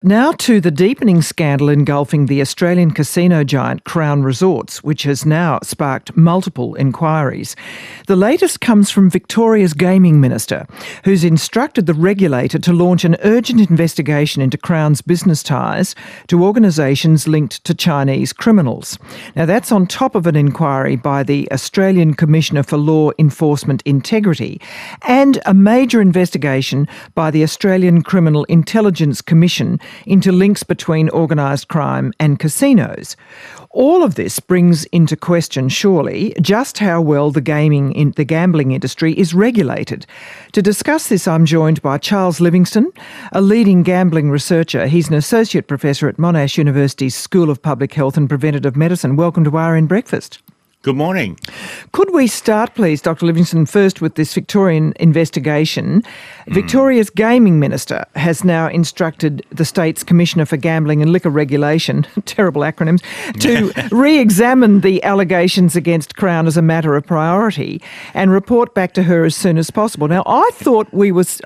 Now to the deepening scandal engulfing the Australian casino giant Crown Resorts, which has now sparked multiple inquiries. The latest comes from Victoria's Gaming Minister, who's instructed the regulator to launch an urgent investigation into Crown's business ties to organisations linked to Chinese criminals. Now that's on top of an inquiry by the Australian Commissioner for Law Enforcement Integrity and a major investigation by the Australian Criminal Intelligence Commission into links between organised crime and casinos. All of this brings into question, surely, just how well the gambling industry is regulated. To discuss this, I'm joined by Charles Livingstone, a leading gambling researcher. He's an associate professor at Monash University's School of Public Health and Preventative Medicine. Welcome to RN Breakfast. Good morning. Could we start, please, Dr. Livingstone, first with this Victorian investigation? Victoria's Gaming Minister has now instructed the state's Commissioner for Gambling and Liquor Regulation, terrible acronyms, to re-examine the allegations against Crown as a matter of priority and report back to her as soon as possible. Now, I thought that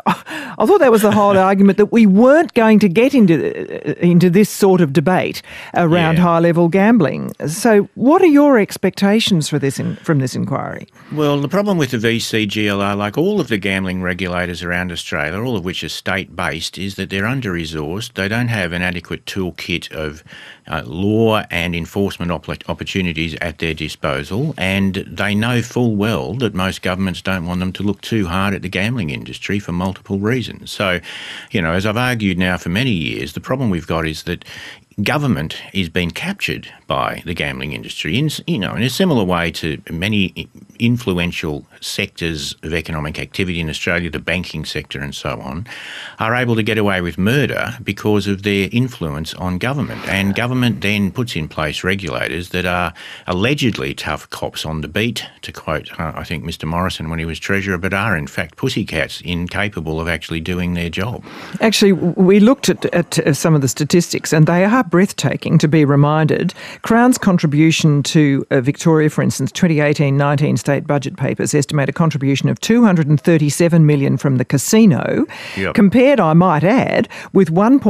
was the whole argument, that we weren't going to get into this sort of debate around high-level gambling. So what are your expectations from this inquiry? Well, the problem with the VCGLR, like all of the gambling regulators around Australia, all of which are state-based, is that they're under-resourced. They don't have an adequate toolkit of law and enforcement opportunities at their disposal, and they know full well that most governments don't want them to look too hard at the gambling industry for multiple reasons. So, as I've argued now for many years, the problem we've got is that government is being captured by the gambling industry in a similar way to many influential sectors of economic activity in Australia, the banking sector and so on, are able to get away with murder because of their influence on government. And government then puts in place regulators that are allegedly tough cops on the beat, to quote, I think, Mr Morrison when he was Treasurer, but are in fact pussycats incapable of actually doing their job. Actually, we looked at some of the statistics and they are breathtaking, to be reminded. Crown's contribution to Victoria, for instance, 2018-19 state budget papers estimate a contribution of $237 million from the casino, compared, I might add, with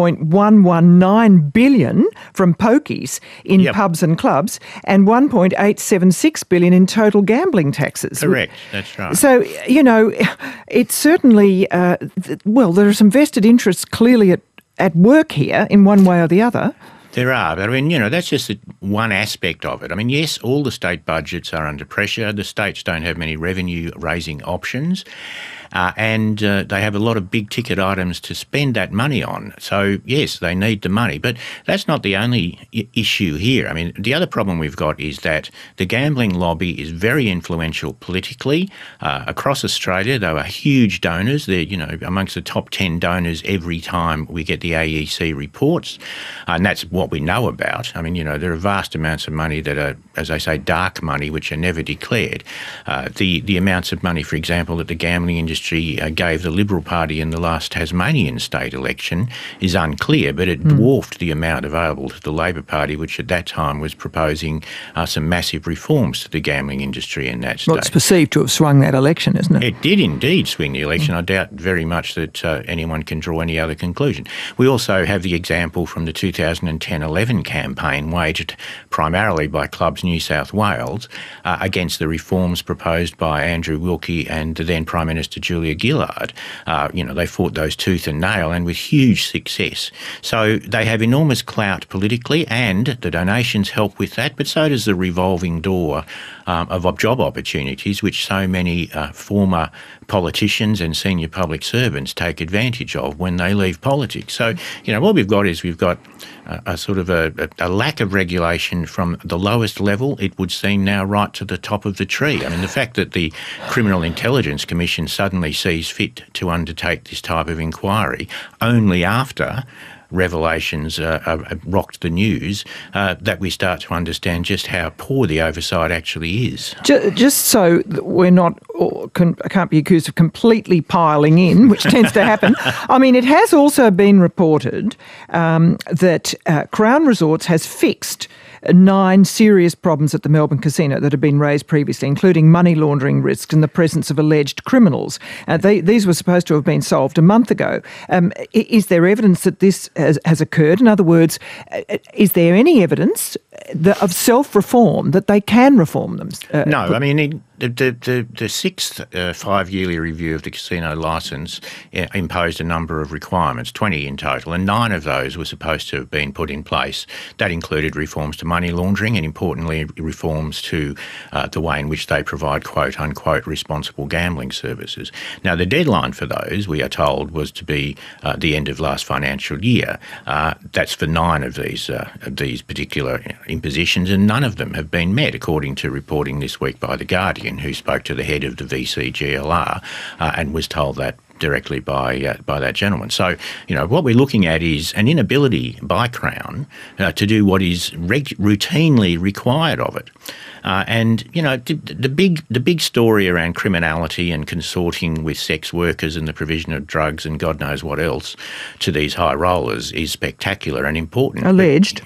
$1.119 billion from pokies in pubs and clubs and $1.876 billion in total gambling taxes. Correct, that's right. So, it's certainly, there are some vested interests clearly at work here in one way or the other. There are, but that's just one aspect of it. Yes, all the state budgets are under pressure. The states don't have many revenue-raising options. And they have a lot of big-ticket items to spend that money on. So, yes, they need the money. But that's not the only issue here. The other problem we've got is that the gambling lobby is very influential politically. Across Australia, they are huge donors. They're, amongst the top 10 donors every time we get the AEC reports. And that's what we know about. There are vast amounts of money that are, as I say, dark money, which are never declared. The amounts of money, for example, that the gambling industry gave the Liberal Party in the last Tasmanian state election is unclear, but it dwarfed the amount available to the Labor Party, which at that time was proposing some massive reforms to the gambling industry in that state. Well, it's perceived to have swung that election, isn't it? It did indeed swing the election. I doubt very much that anyone can draw any other conclusion. We also have the example from the 2010-11 campaign waged primarily by Clubs New South Wales against the reforms proposed by Andrew Wilkie and the then Prime Minister Julia Gillard. They fought those tooth and nail and with huge success. So they have enormous clout politically, and the donations help with that, but so does the revolving door of job opportunities which so many former politicians and senior public servants take advantage of when they leave politics. So, what we've got a sort of a lack of regulation from the lowest level, it would seem now, right to the top of the tree. The fact that the Criminal Intelligence Commission suddenly sees fit to undertake this type of inquiry only after revelations rocked the news, that we start to understand just how poor the oversight actually is. Just so that we're not, can't be accused of completely piling in, which tends to happen. It has also been reported that Crown Resorts has fixed 9 serious problems at the Melbourne Casino that had been raised previously, including money laundering risks and the presence of alleged criminals. These were supposed to have been solved a month ago. Is there evidence that this has occurred? In other words, is there any evidence of self-reform that they can reform them? No, I mean, the sixth 5-yearly review of the casino licence imposed a number of requirements, 20 in total, and 9 of those were supposed to have been put in place. That included reforms to money laundering and, importantly, reforms to the way in which they provide quote-unquote responsible gambling services. Now, the deadline for those, we are told, was to be the end of last financial year. That's for 9 of these particular impositions, and none of them have been met, according to reporting this week by The Guardian, who spoke to the head of the VCGLR and was told that directly by that gentleman. So, what we're looking at is an inability by Crown to do what is routinely required of it. The big story around criminality and consorting with sex workers and the provision of drugs and God knows what else to these high rollers is spectacular and important. Alleged,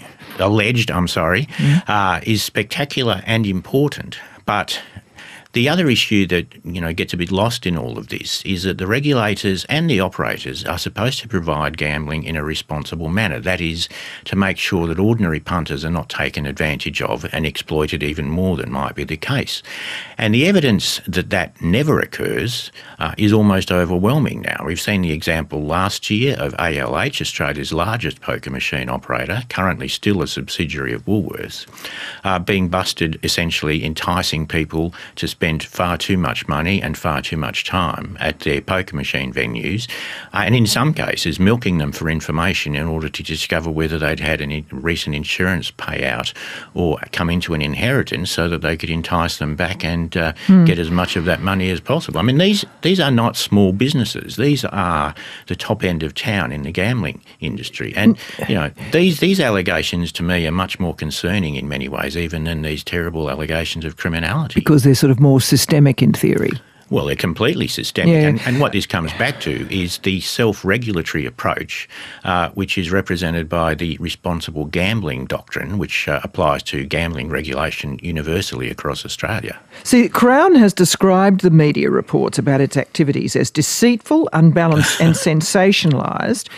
is spectacular and important. But the other issue that gets a bit lost in all of this is that the regulators and the operators are supposed to provide gambling in a responsible manner. That is, to make sure that ordinary punters are not taken advantage of and exploited even more than might be the case. And the evidence that that never occurs is almost overwhelming now. We've seen the example last year of ALH, Australia's largest poker machine operator, currently still a subsidiary of Woolworths, being busted essentially enticing people to spend far too much money and far too much time at their poker machine venues, and in some cases milking them for information in order to discover whether they'd had any recent insurance payout or come into an inheritance so that they could entice them back and get as much of that money as possible. I mean, these are not small businesses. These are the top end of town in the gambling industry. And, these allegations to me are much more concerning in many ways even than these terrible allegations of criminality. Because they're sort of more systemic in theory. Well, they're completely systemic. Yeah. And what this comes back to is the self-regulatory approach, which is represented by the responsible gambling doctrine, which applies to gambling regulation universally across Australia. See, Crown has described the media reports about its activities as deceitful, unbalanced and sensationalised.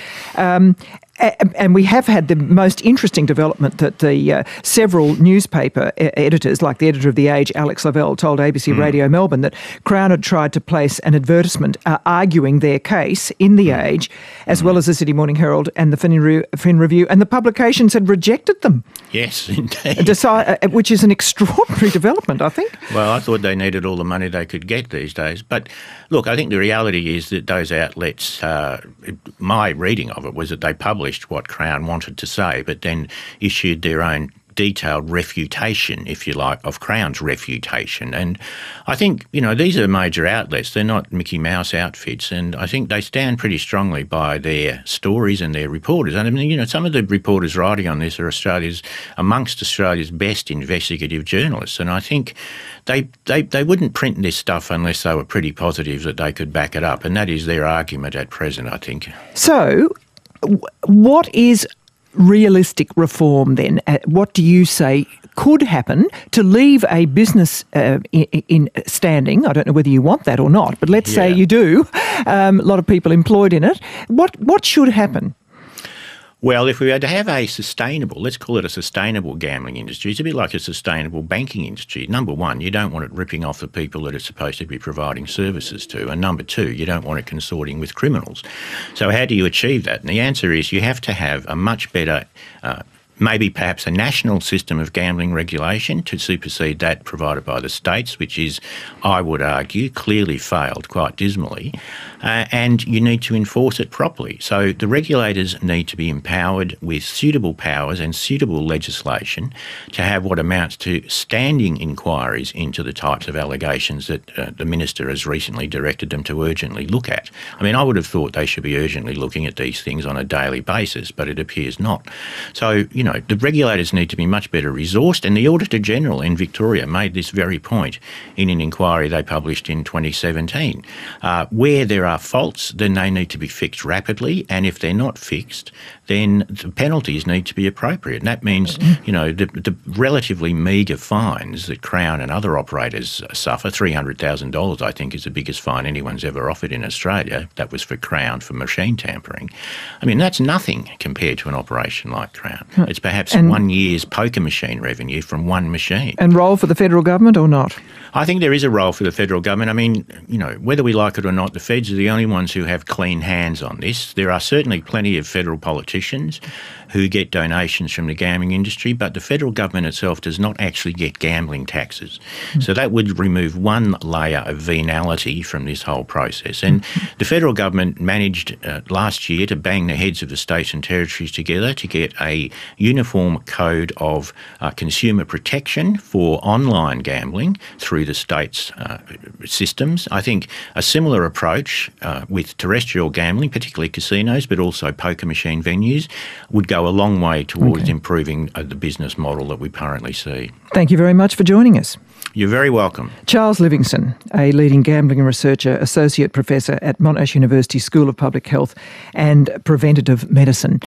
And we have had the most interesting development that the several newspaper editors, like the editor of The Age, Alex Lavelle, told ABC Radio Melbourne that Crown had tried to place an advertisement arguing their case in The Age, as well as the Sydney Morning Herald and the Fin Review, and the publications had rejected them. Yes, indeed. Which is an extraordinary development, I think. Well, I thought they needed all the money they could get these days. But look, I think the reality is that those outlets, my reading of it was that they published what Crown wanted to say, but then issued their own detailed refutation, if you like, of Crown's refutation. And I think, these are major outlets. They're not Mickey Mouse outfits. And I think they stand pretty strongly by their stories and their reporters. And I mean, some of the reporters writing on this are amongst Australia's best investigative journalists. And I think they wouldn't print this stuff unless they were pretty positive that they could back it up. And that is their argument at present, I think. So what is realistic reform then? What do you say could happen to leave a business in standing? I don't know whether you want that or not, but let's say you do. A lot of people employed in it. What should happen? Well, if we were to have let's call it a sustainable gambling industry, it's a bit like a sustainable banking industry. Number one, you don't want it ripping off the people that it's supposed to be providing services to. And number two, you don't want it consorting with criminals. So how do you achieve that? And the answer is you have to have a much better maybe perhaps a national system of gambling regulation to supersede that provided by the states, which is, I would argue, clearly failed quite dismally. And you need to enforce it properly. So the regulators need to be empowered with suitable powers and suitable legislation to have what amounts to standing inquiries into the types of allegations that the Minister has recently directed them to urgently look at. I mean, I would have thought they should be urgently looking at these things on a daily basis, but it appears not. So, the regulators need to be much better resourced, and the Auditor-General in Victoria made this very point in an inquiry they published in 2017. Where there are faults, then they need to be fixed rapidly, and if they're not fixed, then the penalties need to be appropriate. And that means, the relatively meagre fines that Crown and other operators suffer, $300,000 I think is the biggest fine anyone's ever offered in Australia. That was for Crown for machine tampering. I mean, that's nothing compared to an operation like Crown. It's perhaps 1 year's poker machine revenue from one machine. And role for the federal government or not? I think there is a role for the federal government. I mean, whether we like it or not, the feds are the only ones who have clean hands on this. There are certainly plenty of federal politicians who get donations from the gambling industry, but the federal government itself does not actually get gambling taxes. So that would remove one layer of venality from this whole process. And the federal government managed last year to bang the heads of the states and territories together to get a uniform code of consumer protection for online gambling through the states' systems. I think a similar approach with terrestrial gambling, particularly casinos, but also poker machine venues, would go a long way towards improving the business model that we currently see. Thank you very much for joining us. You're very welcome. Charles Livingstone, a leading gambling researcher, Associate Professor at Monash University School of Public Health and Preventative Medicine.